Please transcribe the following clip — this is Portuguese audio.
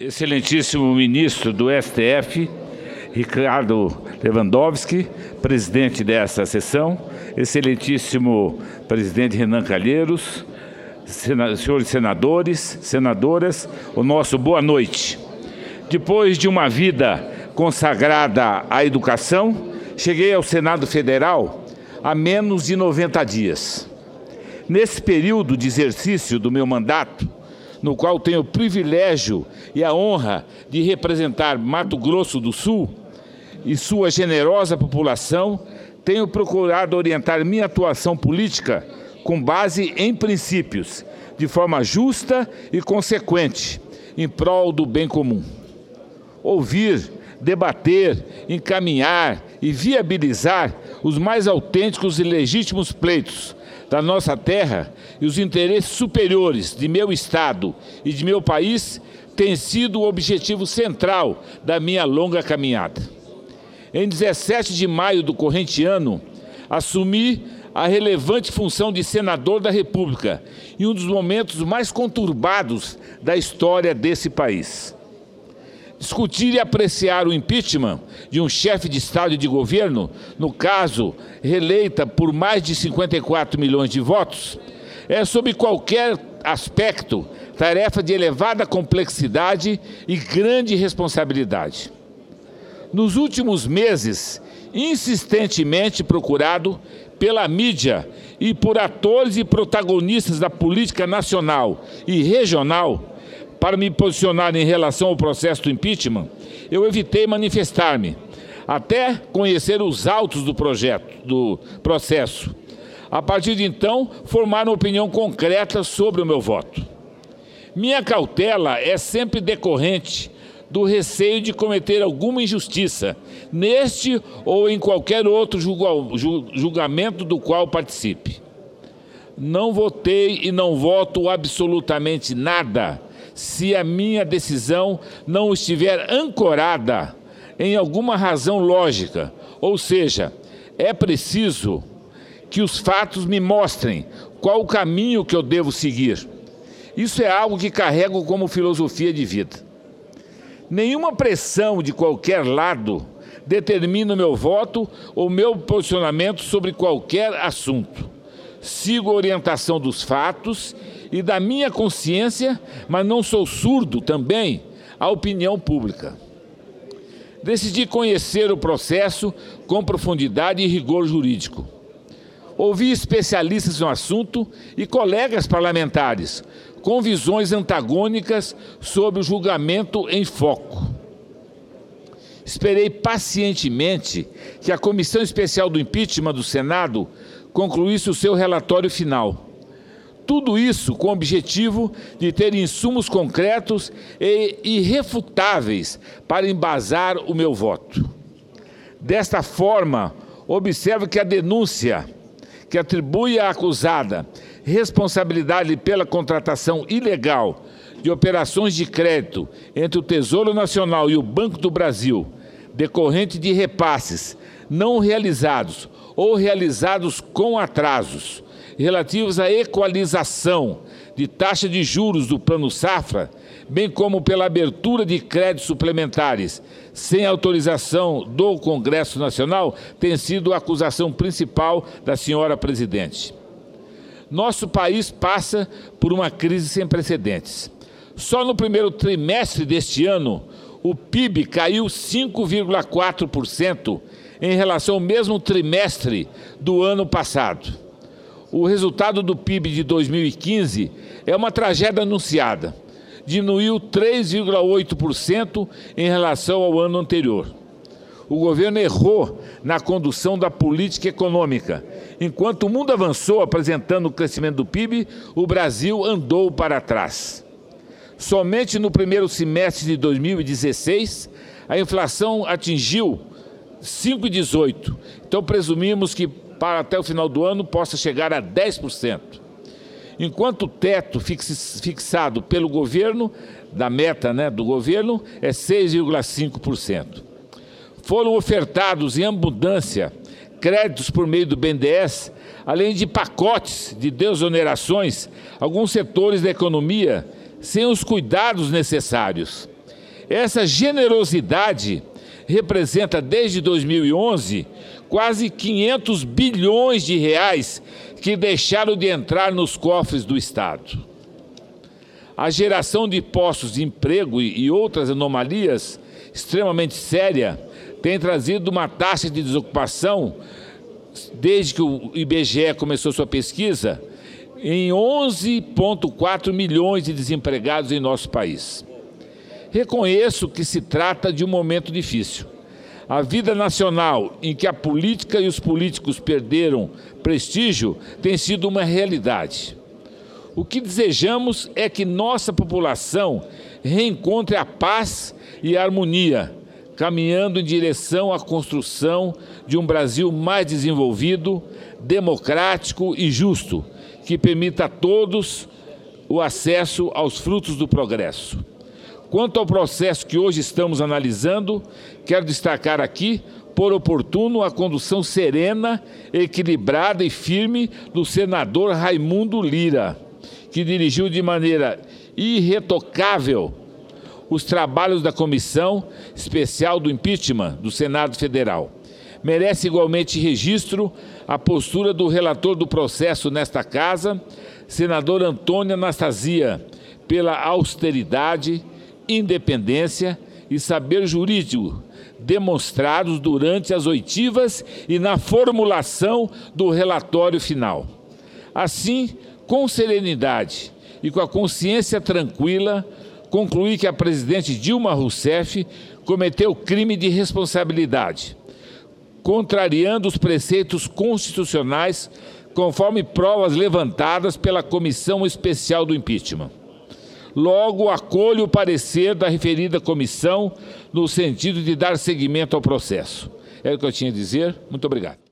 Excelentíssimo ministro do STF, Ricardo Lewandowski, presidente desta sessão, excelentíssimo presidente Renan Calheiros, senhores senadores, senadoras, o nosso boa noite. Depois de uma vida consagrada à educação, cheguei ao Senado Federal há menos de 90 dias. Nesse período de exercício do meu mandato, no qual tenho o privilégio e a honra de representar Mato Grosso do Sul e sua generosa população, tenho procurado orientar minha atuação política com base em princípios, de forma justa e consequente, em prol do bem comum. Ouvir, debater, encaminhar e viabilizar os mais autênticos e legítimos pleitos da nossa terra e os interesses superiores de meu Estado e de meu país tem sido o objetivo central da minha longa caminhada. Em 17 de maio do corrente ano, assumi a relevante função de senador da República em um dos momentos mais conturbados da história desse país. Discutir e apreciar o impeachment de um chefe de Estado e de governo, no caso, reeleita por mais de 54 milhões de votos, é, sob qualquer aspecto, tarefa de elevada complexidade e grande responsabilidade. Nos últimos meses, insistentemente procurado pela mídia e por atores e protagonistas da política nacional e regional, para me posicionar em relação ao processo do impeachment, eu evitei manifestar-me, até conhecer os autos do processo. A partir de então, formar uma opinião concreta sobre o meu voto. Minha cautela é sempre decorrente do receio de cometer alguma injustiça, neste ou em qualquer outro julgamento do qual participe. Não votei e não voto absolutamente nada se a minha decisão não estiver ancorada em alguma razão lógica, ou seja, é preciso que os fatos me mostrem qual o caminho que eu devo seguir. Isso é algo que carrego como filosofia de vida. Nenhuma pressão de qualquer lado determina o meu voto ou meu posicionamento sobre qualquer assunto. Sigo a orientação dos fatos e da minha consciência, mas não sou surdo também à opinião pública. Decidi conhecer o processo com profundidade e rigor jurídico. Ouvi especialistas no assunto e colegas parlamentares com visões antagônicas sobre o julgamento em foco. Esperei pacientemente que a Comissão Especial do Impeachment do Senado concluísse o seu relatório final. Tudo isso com o objetivo de ter insumos concretos e irrefutáveis para embasar o meu voto. Desta forma, observo que a denúncia que atribui à acusada responsabilidade pela contratação ilegal de operações de crédito entre o Tesouro Nacional e o Banco do Brasil, decorrente de repasses não realizados ou realizados com atrasos, relativos à equalização de taxa de juros do Plano Safra, bem como pela abertura de créditos suplementares sem autorização do Congresso Nacional, tem sido a acusação principal da senhora presidente. Nosso país passa por uma crise sem precedentes. Só no primeiro trimestre deste ano, o PIB caiu 5,4% em relação ao mesmo trimestre do ano passado. O resultado do PIB de 2015 é uma tragédia anunciada. Diminuiu 3,8% em relação ao ano anterior. O governo errou na condução da política econômica. Enquanto o mundo avançou apresentando o crescimento do PIB, o Brasil andou para trás. Somente no primeiro semestre de 2016, a inflação atingiu 5,18%. Então, presumimos que para até o final do ano possa chegar a 10%. Enquanto o teto fixado pelo governo, da meta do governo, é 6,5%. Foram ofertados em abundância créditos por meio do BNDES, além de pacotes de desonerações, alguns setores da economia sem os cuidados necessários. Essa generosidade representa, desde 2011, quase 500 bilhões de reais que deixaram de entrar nos cofres do Estado. A geração de postos de emprego e outras anomalias extremamente séria tem trazido uma taxa de desocupação, desde que o IBGE começou sua pesquisa, em 11,4 milhões de desempregados em nosso país. Reconheço que se trata de um momento difícil. A vida nacional, em que a política e os políticos perderam prestígio, tem sido uma realidade. O que desejamos é que nossa população reencontre a paz e a harmonia, caminhando em direção à construção de um Brasil mais desenvolvido, democrático e justo, que permita a todos o acesso aos frutos do progresso. Quanto ao processo que hoje estamos analisando, quero destacar aqui, por oportuno, a condução serena, equilibrada e firme do senador Raimundo Lira, que dirigiu de maneira irretocável os trabalhos da Comissão Especial do Impeachment do Senado Federal. Merece igualmente registro a postura do relator do processo nesta Casa, senador Antônio Anastasia, pela austeridade, independência e saber jurídico demonstrados durante as oitivas e na formulação do relatório final. Assim, com serenidade e com a consciência tranquila, concluí que a presidente Dilma Rousseff cometeu crime de responsabilidade, contrariando os preceitos constitucionais, conforme provas levantadas pela Comissão Especial do Impeachment. Logo, acolho o parecer da referida comissão no sentido de dar seguimento ao processo. É o que eu tinha a dizer. Muito obrigado.